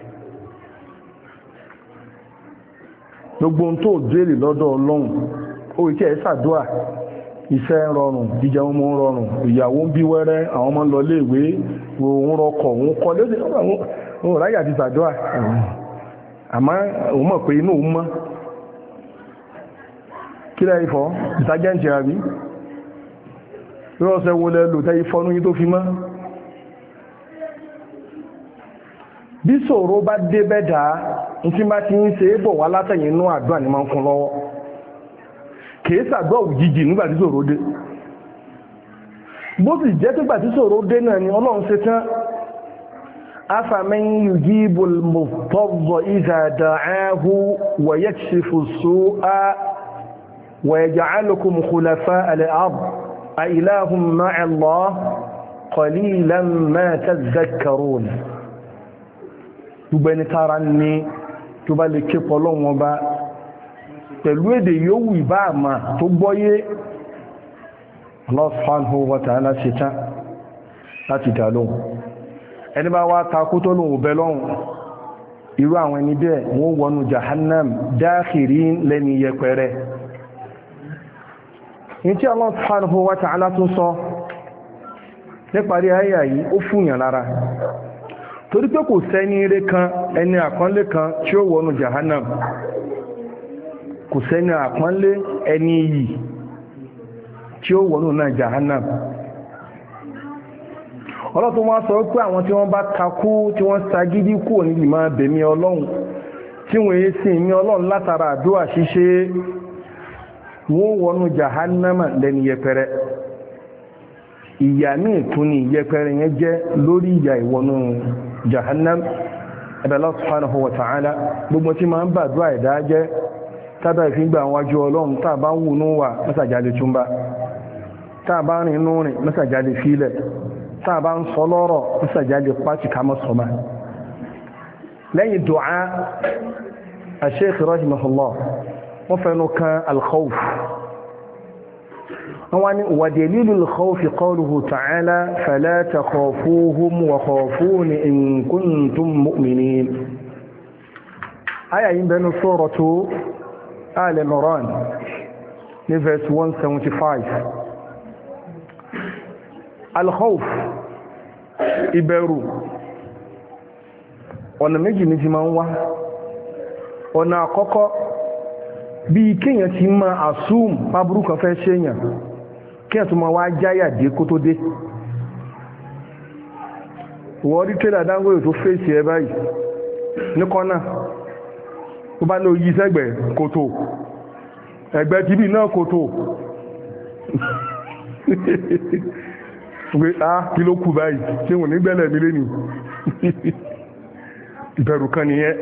gbogbo ohun tó délé lọ́dọ̀ ọlọ́run ó ìkẹ́ ẹ̀ ṣàdúà iṣẹ́ ń rọrùn jíjẹ wọn mọ́ ń rọrùn ìyàwó ń bí wẹ́rẹ́ àwọn ọmọ ń lọ léèwé òun rọkọ̀ òun kọ́ lóde òun ráyà ti ṣàdúà àmọ́ òun mọ̀ pé inú òun mọ́ kí lẹ́yìn fọ́ ìtajẹ́ǹtì àbí rọ́ọ̀sẹ̀ wo lẹ́lò tẹ́yí fọ́nú yí tó fi mọ́ bí ṣòro bá dé bẹ́dà ń tí bá ti ń ṣe é bọ̀ wá látẹ̀yìn inú àdúrà ní máa ń kún lọ́wọ́ kìí ṣàdúrà òjijì nígbà tí ṣòro dé bó sì jẹ́ pé gbà tí ṣòro dé náà ni ọlọ́run ṣe tán afaman yujibul mudtarra idha da'ahu wa yakshifu as-su'a wa yaj'alukum khulafa'a al-ard أإله مع الله قليلا ما تذكرون gbogbo tara ní tó bá lè ké pọ̀lọ́ wọn bá pẹ̀lú èdè yóò ìbá àmà tó gbọ́yé Allah subhanahu wa ta'ala ṣetán láti dá lóhùn ẹni bá wá takú tó lóhun bẹ lọ́hun irú àwọn ẹni bẹ́ẹ̀ wọ́n wọnú jahannam dakhirin lẹ́ni yẹpẹrẹ. ní tí Allah subhanahu wa ta'ala tún sọ níparí ayà yìí ó fúnyàn lára torí pé kò sẹ́ni ire kan ẹni àpọ́nlé kan tí ó wọnú jahannam kò sẹ́ni àpọ́nlé ẹni yìí tí ó wọnú náà jahannam. ọlọ́tún wọ́n sọ pé àwọn tí wọ́n bá takú tí wọ́n sagídí kúrò níbi máa bẹ̀mí ọlọ́run tí wọ́n yé sí ìmí ọlọ́run látara àdúrà ṣíṣe wọ́n wọnú jahannama lẹ́ni yẹpẹrẹ. ìyà míì tún ní yẹpẹrẹ yẹn jẹ́ lórí ìyà ìwọnú jahannam. ẹ̀bẹ̀ Allah subhanahu wa ta'ala gbogbo tí máa ń bàdúrà ẹ̀dá jẹ́ tábà ìfíngbà wájú ọlọ́run tá a bá ń wù nú wà mẹ́sàjáde túnbá tá a bá rìn inú rìn mẹ́sàjáde fílẹ̀ tá a bá ń sọ lọ́rọ̀ mẹ́sàjáde pàtì ká mọ́ sọmá. lẹ́yìn du'a al-Shaykh rahimahullah wọ́n fẹ́nu kan al-khawf wọ́n ní wa dalilul khawfi qawluhu ta'ala fala takhafuhum wa khafuni in kuntum mu'minin. aya yìí bẹnu suratu Al Imran ní verse one seventy-five. Al-khawf ìbẹ̀rù ọ̀nà méjì méjì máa ń wá. ọ̀nà àkọ́kọ́ bí kíyàn ti máa assume pàbúrú kan fẹ́ ṣéyàn kíyàn tó máa wá jáyà dé kó tó dé. wọ́n rí tẹ́lẹ̀ Dangote tó fèsì ẹ báyìí ní kọ́nà tó bá lọ yí sẹ́gbẹ̀ kòtò ẹgbẹ́ tìbí náà kòtò pé á kí ló kù báyìí tí wọ́n ní gbẹ́lẹ̀ mi lẹ́nu ìbẹ̀rù kan nìyẹn.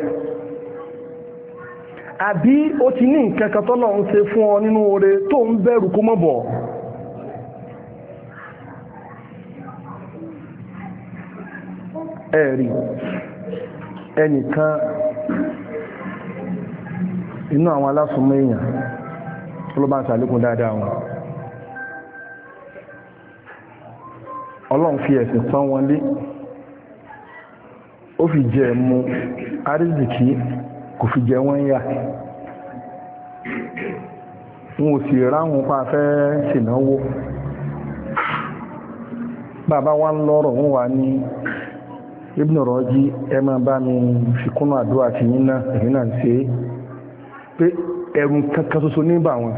àbí ó ti ní nǹkan kan tọ́lọ̀ ń ṣe fún ọ nínú oore tó ń bẹ̀rù kó mọ́ bọ̀. ẹ̀rí ẹnìkan inú àwọn alásùnmọ́ èèyàn ló bá ń sàlékún dáadáa wọn ọlọ́run fi ẹ̀sìn pọ́n wọn lé ó fi jẹ mú àrísìkí kò fi jẹ wọ́n yà wọn ò sì ráhùn pa fẹ́ ṣìnáwó bàbá wa ń lọ́rọ̀ wọn wà ní Ibn Raji ẹ máa bá mi fi kúnnú àdúrà tí yín náà èyí náà ń ṣe é pé ẹ̀rùn kankan ṣoṣo nígbà wọn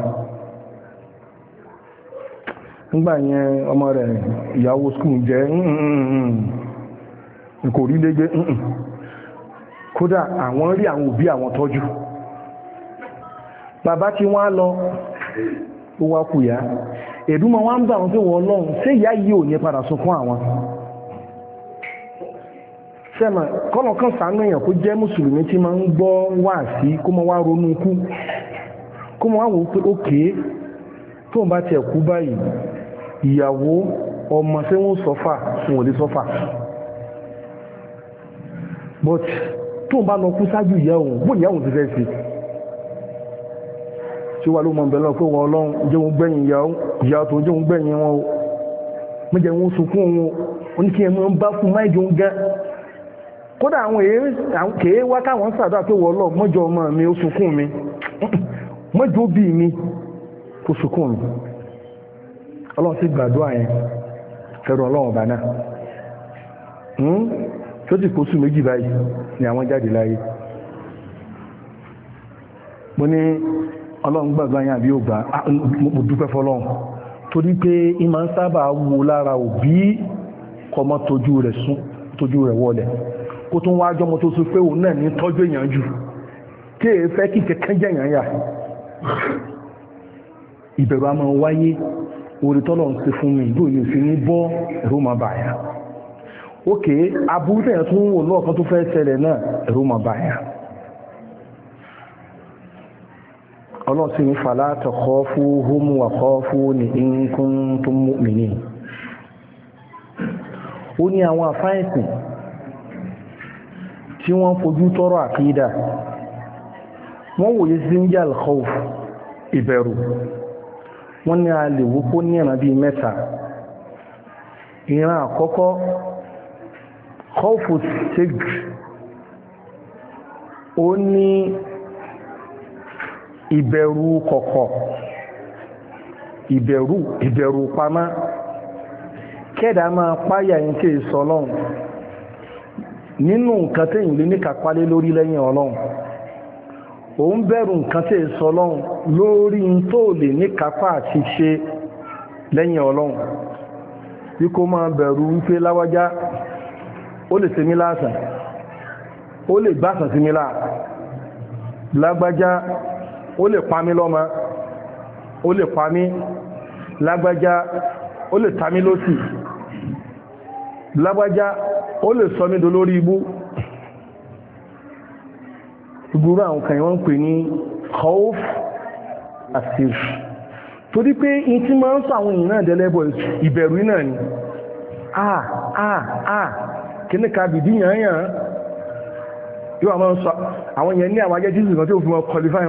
nígbà yẹn ọmọ rẹ̀ ìyàwó skúl jẹ́ kò rí légbé kódà àwọn rí àwọn òbí àwọn tọ́jú bàbá tí wọ́n á lọ ó wá kú yá èdúmọ̀ wọ́n ń bá wọn pé wọ́n lọ́hùn ṣé ìyá yìí ò ní padà sunkún àwọn sẹ́mà kọ́nà kan sàánú èèyàn kó jẹ́ mùsùlùmí tí máa ń gbọ́ wá sí kó mọ́ wá ronú ikú kó mọ́ wá wò pé ókè tó ń bá tiẹ̀ kú báyìí ìyàwó ọmọ tí wọ́n sọ́fà fún òlé sọ́fà but tó ń bá lọ kú sáájú ìyá òun bó ìyá òun ti fẹ́ sí tí wà ló mọ̀ bẹ̀rẹ̀ lọ pé wọ́n ọlọ́run jẹun gbẹ̀yìn ìyá tó jẹun gbẹ̀yìn wọn o mọ́jẹ̀ wọn sunkún wọn oníkẹ́ mọ́ ń bá fún máìjọ ń gán kódà àwọn kèé wá káwọn sàdá pé wọ́n lọ mọ́jọ ọmọ mi ó sunkún mi mọ́jọ bí mi ó sunkún mi ọlọ́run sì gbàdúrà yẹn fẹ́rọ ọlọ́run ọba náà tó ti kó sùn méjì báyìí ni àwọn jáde láyé mo ní ọlọ́run gbàgbà yẹn àbí ògbà mo dúpẹ́ fọlọ́run torí pé ìmọ̀ ń sábà wo lára òbí kọmọ tójú rẹ̀ sún tójú rẹ̀ wọlẹ̀ kó tún wá jọmọ tó sọ pé òun náà ní tọ́jú èèyàn jù kí èé fẹ́ kí kẹ́kẹ́ jẹ̀yàn yà ìbẹ̀rù a máa wáyé orí tọ́lọ̀ ń ṣe fún mi ìlú yìí sí ní bọ́ ẹ̀rù máa bàyà ókè aburú tẹ̀yàn tún wò lọ́ọ̀kan tó fẹ́ ṣẹlẹ̀ náà ẹ̀rù máa bàyà ọlọ́sìn ní fala takhafuhum wa khafuni in kuntum mu'minin ó ní àwọn àfáìsìn tí wọ́n fojú tọ́rọ àkídà wọ́n wòye sí ń jẹ́ al-khawf ìbẹ̀rù wọ́n ní a lè wúkó ní ẹ̀nà bí mẹ́ta ìran àkọ́kọ́ khawfu sijr ó ní ìbẹ̀rù kọ̀kọ̀ ìbẹ̀rù ìbẹ̀rù pamá kẹ́dà máa páyà yín tí èso ọlọ́run nínú nǹkan tí ìlú ní kàpálé lórí lẹ́yìn ọlọ́run ó ń bẹ̀rù nǹkan tí èso ọlọ́run lórí tó lè ní kápá àti ṣe lẹ́yìn ọlọ́run bí kó máa bẹ̀rù wípé láwájá ó lè ṣe mí láàsàn ó lè gbásàn sí mi láà lágbájá ó lè pa mí lọ́mọ ó lè pa mí lágbájá ó lè ta mí lósì lágbájá ó lè sọ mí dolórí ibú ìgbúrú àwọn kan wọ́n ń pè ní khawf asir torí pé in tí máa ń sọ àwọn èèyàn náà dẹ́lẹ́bọ̀ ìbẹ̀rù náà ni ah ah ah kí ní ká bìdí yàn yàn yóò máa ń sọ àwọn èèyàn ní àwọn ajẹ́ jíjù kan tí ó fi wọn qualify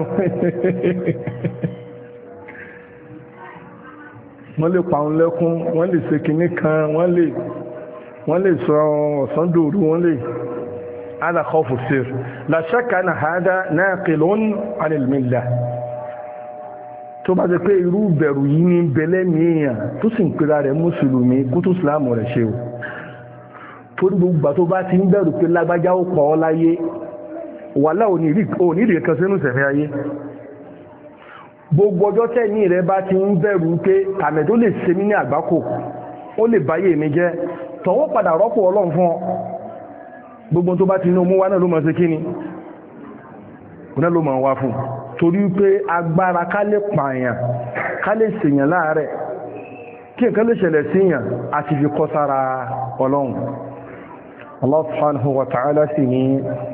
wọ́n lè pa òun lẹ́kún wọ́n lè ṣe kìíní kan wọ́n lè wọ́n lè sọ ọ̀sán dòru wọ́n lè هذا خوف السر لا شك أن هذا ناقل عن الملة tó bá jẹ́ pé irú bẹ̀rù yìí ní bẹ̀lẹ́ mìíyàn tó sì ń pèrà rẹ̀ mùsùlùmí kó tó ìsìlámù rẹ̀ ṣe o tó ní gbogbo tó bá ti ń bẹ̀rù pé lágbájá ó pọ̀ ọ́ láyé wàhálà onídìí kan sínú ìsẹ̀fẹ́ ayé gbogbo ọjọ́ tẹ́ni rẹ̀ bá ti ń bẹ̀rù pé àmẹ́ tó lè ṣe mí ní àgbákò ó lè báyé mi jẹ́ tọ̀wọ́ padà rọ́pò ọlọ́run fún ọ gbogbo tó bá ti ní omú wá náà ló mọ̀ sí kíni náà ló mọ̀ wá fún torí pé agbára ká lè pààyàn ká lè ṣèyàn láàárẹ̀ kí nǹkan lè ṣẹlẹ̀ síyàn àti fi kọ́ sára ọlọ́run Allah subhanahu wa ta'ala sì ní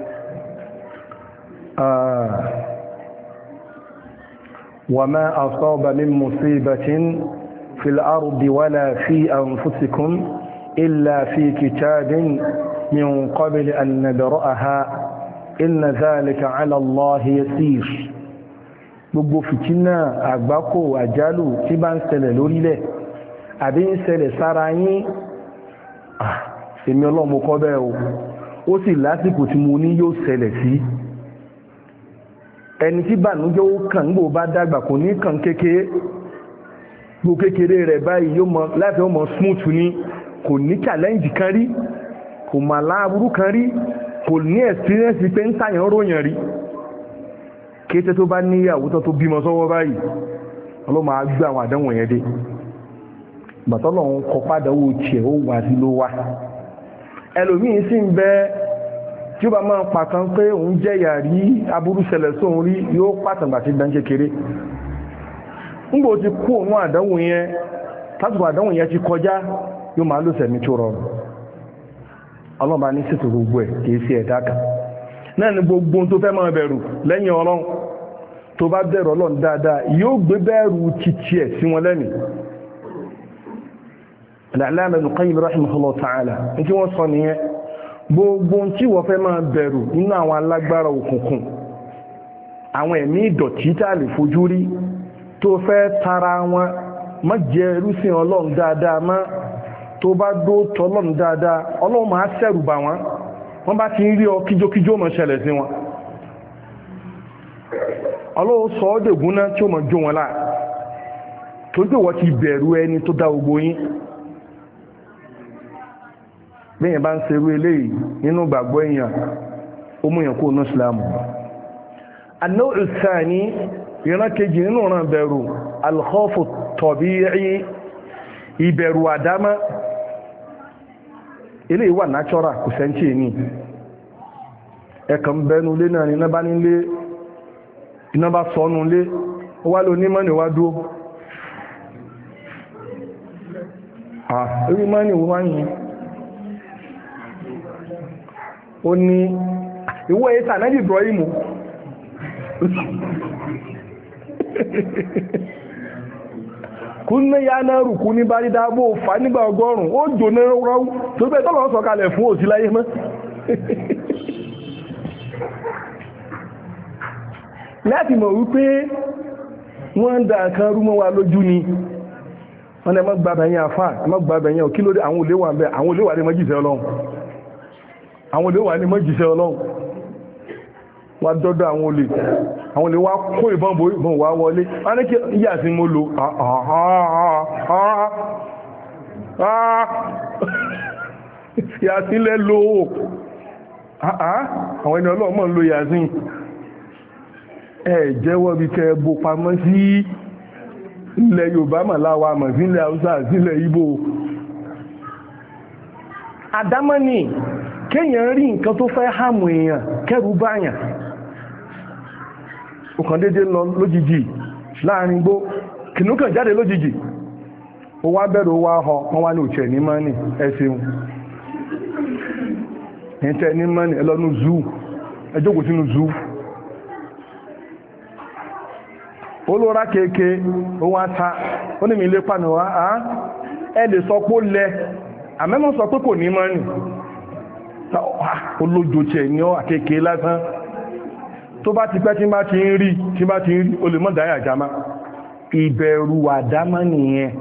wa ma asaba min musibatin fil ardi wala fi anfusikum illa fi kitabin min qabli an nabra'aha inna dhalika 'ala Allah yasir gbogbo fìtínà àgbákò àjálù tí bá ń ṣẹlẹ̀ lórílẹ̀ àbí ń ṣẹlẹ̀ sára yín èmi ọlọ́mọ kọ́ bẹ́ẹ̀ o ó sì lásìkò tí mo ní yóò ṣẹlẹ̀ sí ẹni tí bànújẹ́ ó kàn ń gbò bá dàgbà kò ní kàn kékeré gbò kékeré rẹ̀ báyìí yóò mọ láìpẹ́ ó mọ smooth ní kò ní challenge kan rí kò mà láàbúrú kan rí kò ní experience pé ń tàyàn ròyìn rí kété tó bá níyàwó tó tó bímọ sọ́wọ́ báyìí ọlọ́mọ á gbé àwọn àdánwò yẹn dé gbàtọ́lọ̀ ń kọ pàdánwò tiẹ̀ ó wà sí ló wá ẹlòmíín sì ń bẹ tí ó bá máa pàtàn pé òun jẹ́yà rí aburú ṣẹlẹ̀ sóhun rí yóò pàtàkì àti dán kékeré ńgbò ti kú òun àdánwò yẹn tásìkò àdánwò yẹn ti kọjá yóò máa lò sẹ̀mí tó rọrùn ọlọ́mọ ní ṣètò gbogbo ẹ̀ kìí sí ẹ̀dá kan náà ni gbogbo tó fẹ́ máa bẹ̀rù lẹ́yìn ọlọ́run tó bá bẹ̀rù ọlọ́run dáadáa yóò gbé bẹ̀rù títí ẹ̀ sí wọn lẹ́nu Al-Allama Ibn Qayyim rahimahullah ta'ala ní kí wọ́n sọ nìyẹn gbogbo tí wọ́n fẹ́ máa bẹ̀rù nínú àwọn alágbára òkùnkùn àwọn ẹ̀mí ìdọ̀tí tá lè fojú rí tó fẹ́ tara wọn má jẹ́ irúsìn ọlọ́run dáadáa má tó bá dó tọ́lọ́run dáadáa ọlọ́run máa ṣẹ̀rù bà wọ́n wọ́n bá ti ń rí ọ kíjókíjó mọ̀ ṣẹlẹ̀ sí wọn ọlọ́run sọ ọ́ dègún náà tí ó mọ̀ jó wọn láà tó gbé wọ́n ti bẹ̀rù ẹni tó dá gbogbo yín bẹ́yẹn bá ń ṣerú eléyìí nínú gbàgbọ́ èèyàn ó mú èèyàn kó ní ìsìlámù an-naw' ath-thani ìran kejì nínú ọ̀ràn bẹ̀rù al-khawfu at-tabi'i ìbẹ̀rù àdámá eléyìí wà natural kò sẹ́ńtì ní ẹ̀kàn bẹnu lé náà ní iná bá nílé iná bá sọ́nù lé ó wá ló ní mọ́ni wá dúró ah orí mọ́ni wá yìí ó ní ìwọ ẹ̀ta náà Ibrahim kún ní ya náà rùkú ní bá rí dábò fà nígbà ọgọ́rùn ó jò ní rọ́rọ́ tó bẹ́ tọ́lọ̀ sọ kalẹ̀ fún òsì láyé mọ́ láti mọ̀ wípé wọ́n ń dá kan rú mọ́ wa lójú ni wọ́n lè mọ́ gbàbẹ̀yìn àfà mọ́ gbàbẹ̀yìn òkí lórí àwọn olè wà ń bẹ àwọn olè wà lè mọ́ jìsẹ́ ọlọ́run àwọn olè wà ní mọ́jíṣẹ́ ọlọ́run wá dọ́dọ̀ àwọn olè àwọn olè wá kó ìbọn bò ìbọn wá wọlé wọ́n ní kí yà sí mo lò yàsín lẹ́ lò àwọn ẹni ọlọ́run mọ́ ń lo yàsín ẹ jẹ́wọ́ bí kẹ́ bó pamọ́ sí ilẹ̀ Yorùbá màláwà mọ̀ sílẹ̀ Haúsá sílẹ̀ Ìgbò àdámọ́ni kéèyàn rí nǹkan tó fẹ́ hàmù èèyàn kẹrù báyàn ọkàn dédé lọ lójijì láàrin gbó kìnnúkàn jáde lójijì ó wá bẹ̀rù wá họ wọ́n wá ní òṣè ní mọ́nì ẹ̀sìn ẹ̀ntẹ́ ní mọ́nì ẹlọ́nú zoo ẹjọ́kù sínú zoo olóra kéèké ó wá ta ó ní mi lé pàánù wá ẹ lè sọ pé ó lẹ àmẹ́mọ́ sọ pé kò ní mọ́nì olójò tí ẹ̀ ní ọ́ àkéèké lásán tó bá ti pẹ́ tí bá ti ń rí tí bá ti ń rí o lè mọ́ dáyà jámá ìbẹ̀rù àdámọ́ nìyẹn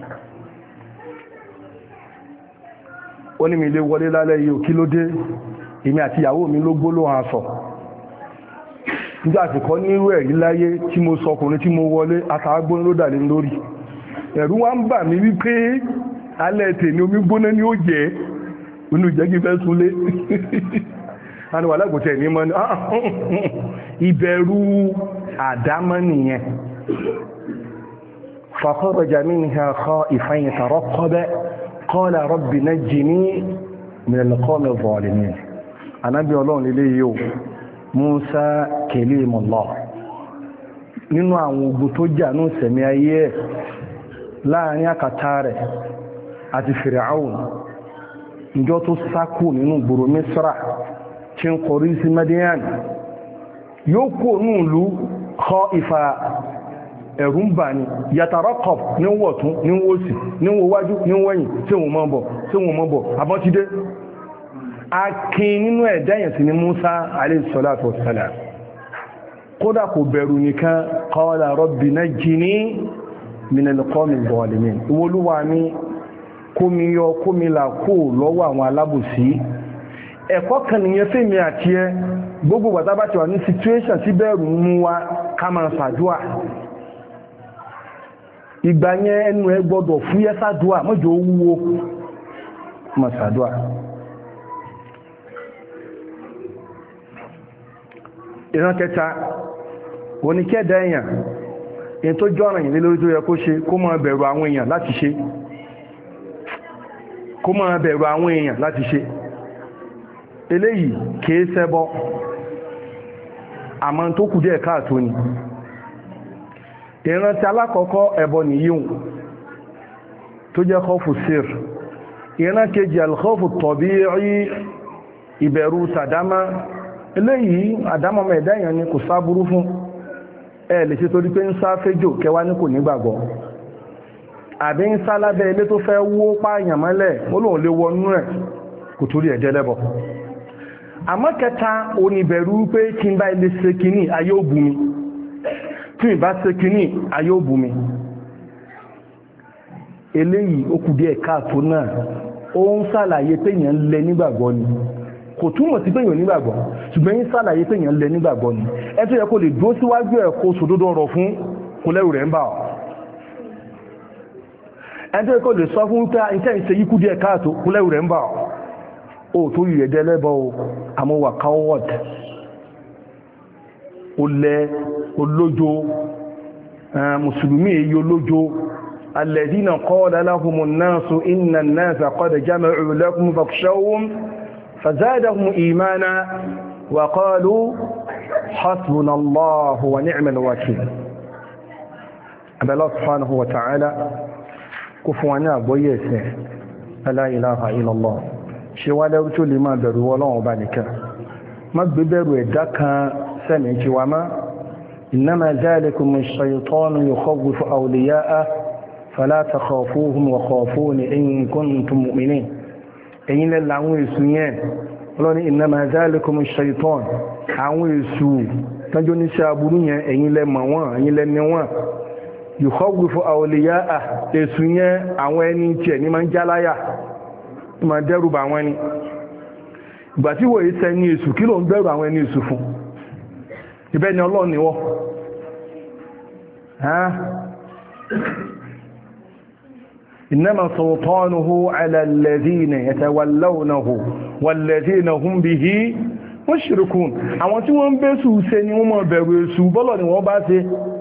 ó ní mi lè wọlé lálẹ́ yìí kí ló dé èmi àti ìyàwó mi ló gbólóhùn aṣọ nígbà àsìkò nírú ẹ̀rí láyé tí mo sọ ọkùnrin tí mo wọlé àtàgbóná ló dà lé lórí ẹ̀rù wá ń bà mí wípé alẹ́ tèmi omi gbóná ni ó jẹ́ inú ìjẹ́gí fẹ́ súnlé àwọn alágbòtẹ̀ ní mọ́ ní ìbẹ̀rù àdámọ́ nìyẹn فخرج منها خائفا يترقب قال رب نجني من القوم الظالمين Ànábì Ọlọ́run lélé yíò Musa Kalimullah nínú àwọn ogun tó jà ní ìsẹ̀mí ayé ẹ̀ láàrin àkàtà rẹ̀ àti Fìràún ìjọ tó sákò nínú gbòrò Mísírà tí ń kọrí sí Madian yóò kó ní ìlú khaifa ẹ̀rù ń bà ní yataraqab ní wọ̀tún ní wòsì ní wọ́wájú ní wẹ̀yìn tí wọ́n mọ́ bọ̀ tí wọ́n mọ́ bọ̀ abọ́tídé akin nínú ẹ̀dáyẹ̀ sí ni Musa alayhi salatu wassalam kódà kò bẹ̀rù nìkan qala rabbi najjini minal qawmi zalimin ìwọlúwa ní kómi yọ kómi là kó lọ́wọ́ àwọn alábòsí ẹ̀kọ́ kan nìyẹn fèmí àti ẹ gbogbo bàtà bá ti wà ní situation tí bẹ̀rù mú wa ká máa ṣàdúà ìgbà yẹn ẹnu ẹ gbọ́dọ̀ fúyẹ́ ṣàdúà mọ́jọ owó máa ṣàdúà ìran kẹta oníkẹ́dà èèyàn èyí tó jọ́ràn yìí lórí tó yẹ kó ṣe kó máa bẹ̀rù àwọn èèyàn láti ṣe kó máa bẹ̀rù àwọn èèyàn láti ṣe eléyìí kìí ṣẹbọ àmọ́ tó kù díẹ̀ káàtó ni ìrántí alákọ̀ọ́kọ́ ẹbọ nìyíun tó jẹ́ khawfu sir ìran kejì al-khawfu tabi'i ìbẹ̀rù tàdámá eléyìí àdámọ́ mẹ́ẹ̀dá èèyàn ni kò sáburú fún ẹ lè ṣe torí pé ń sá féjò kẹwa ní kò nígbàgbọ́ àbí ń sá lábẹ́ ilé tó fẹ́ wó pààyàn mọ́lẹ̀ ó lóun lè wọnú ẹ̀ kò torí ẹ̀ jẹ́lẹ́bọ̀ àmọ́ kẹta oníbẹ̀rù pé kí n bá ilé ṣe kíní ayé ò bú mi tí ìbá ṣe kíní ayé ò bú mi eléyìí ó kù díẹ̀ káàtó náà ó ń ṣàlàyé pé èèyàn lẹ nígbàgbọ́ ni kò túmọ̀ sí pé èèyàn nígbàgbọ́ ṣùgbọ́n yín ṣàlàyé pé èèyàn lẹ nígbàgbọ́ ni ẹ tó yẹ kó lè dúró síwájú ẹ̀ kó sòdodo ọ̀rọ̀ fún kó lẹ́rù rẹ̀ ń bà ọ́ ẹ tó yẹ kó lè sọ fún wípé iṣẹ́ ìṣe yíkú díẹ̀ káàtó kó lẹ́rù rẹ̀ ń bà ọ́ ó tó yìí ẹ̀dẹ́ lẹ́bọ̀ o àmọ́ wà coward ó lẹ olójo mùsùlùmí èyí olójo alladhina qala lahumun nasu inna an-nasa qad jama'u lakum fakhshawhum fazadahum imana wa qalu hasbunallahu wa ni'mal wakeel Allah subhanahu wa ta'ala kó fún wa ní àgbọ́yé ẹ̀sìn la ilaha illallah ṣe wá lẹ́rú tó lè máa bẹ̀rù Ọlọ́run ọba nìkan má gbé bẹ̀rù ẹ̀dá kan sẹ́mi tí wa má innama dhalikum ash-shaytanu yukhawwifu awliya'ahu fala takhafuhum wa khafuni in kuntum mu'minin ẹ̀yin lẹ́ làwọn èṣù yẹn Ọlọ́run innama dhalikum ash-shaytan àwọn èṣù tọ́jú níṣẹ́ aburú yẹn ẹ̀yin lẹ́ mọ̀ wọ́n ẹ̀yin lẹ́ ní wọ́n yukhawwifu awliya'ahu èṣù yẹn àwọn ẹni tiẹ̀ ní máa ń jáláyà ma dẹ́rùbà wọn ni ìgbà tí wòye sẹ ní èṣù kí ló ń bẹ̀rù àwọn ẹni èṣù fún ibẹ̀ ni Ọlọ́run ni wọ́ innama sultanuhu ala alladhina yatawallawnahu walladhina hum bihi mushrikun àwọn tí wọ́n ń bẹ́sù ṣe ni wọ́n mọ̀ bẹ̀rù èṣù bọ́lọ̀ ni wọ́n bá ṣe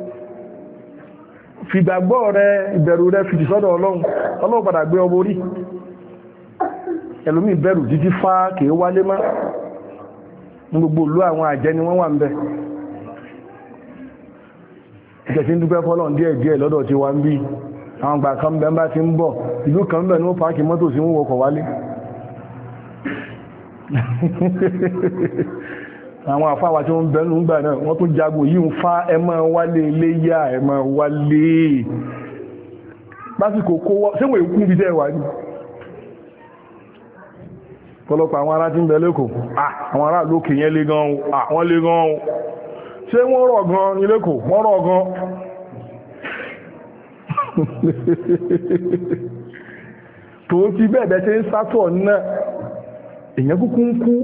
fìgbàgbọ́ rẹ ìbẹ̀rù rẹ fìdí sọ́dọ̀ Ọlọ́run Ọlọ́run padà gbé ọmọ orí ẹlòmí bẹ̀rù títí fá kìí wálé má ní gbogbo olú àwọn àjẹ́ ni wọ́n wà ń bẹ ìjẹ̀sí ń dúpẹ́ fọ́lọ́n díẹ̀ díẹ̀ lọ́dọ̀ tí wá ń bí àwọn gbà kan bẹ́ bá ti ń bọ̀ ìlú kan bẹ̀ ní ó pàákì mọ́tò sí ń wọkọ̀ wálé àwọn àfáwà tí wọ́n bẹ̀rù ń gbà náà wọ́n tún jagun yìí ń fá ẹmọ wálé léyà ẹmọ wálé lásìkò kó wọ́ síwọ̀n èkú bí tẹ́ wà ní pọ̀lọpọ̀ àwọn ará tí ń bẹ lẹ́kọ̀ọ́ àwọn ará lókè yẹn lé gan wọ́n lé gan ṣé wọ́n rọ̀ gan ní lẹ́kọ̀ọ́ wọ́n rọ̀ gan tó ti bẹ́ẹ̀bẹ́ tí ń sátọ̀ náà èyàn kúkú ń kú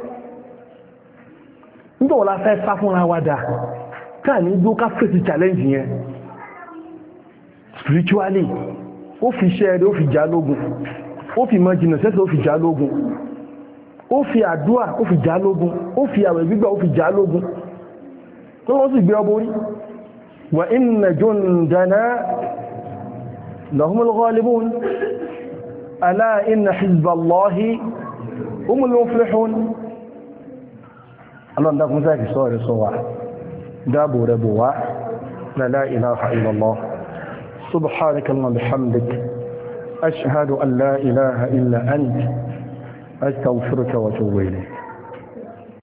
nítorí la fẹ́ sá fúnra wa dà káà ní gbó ká fèsì challenge yẹn spiritually ó fi ṣẹ́ rẹ̀ ó fi já lógun ó fi mọ́ jìnà sẹ́sẹ̀ ó fi já lógun ó fi àdúà ó fi já lógun ó fi àwẹ̀ gbígbà ó fi já lógun tó wọ́n sì gbé ọbọ̀ orí wa inna jundana lahumul ghalibun ala inna hizballahi humul muflihun Allah dákun sáà fi sọ rẹ̀ sọ wa dáàbò rẹ̀ bò wá la ilaha illallah subhanaka wa bihamdik ashhadu an la ilaha illa anta أستغفرك وأتوب إليك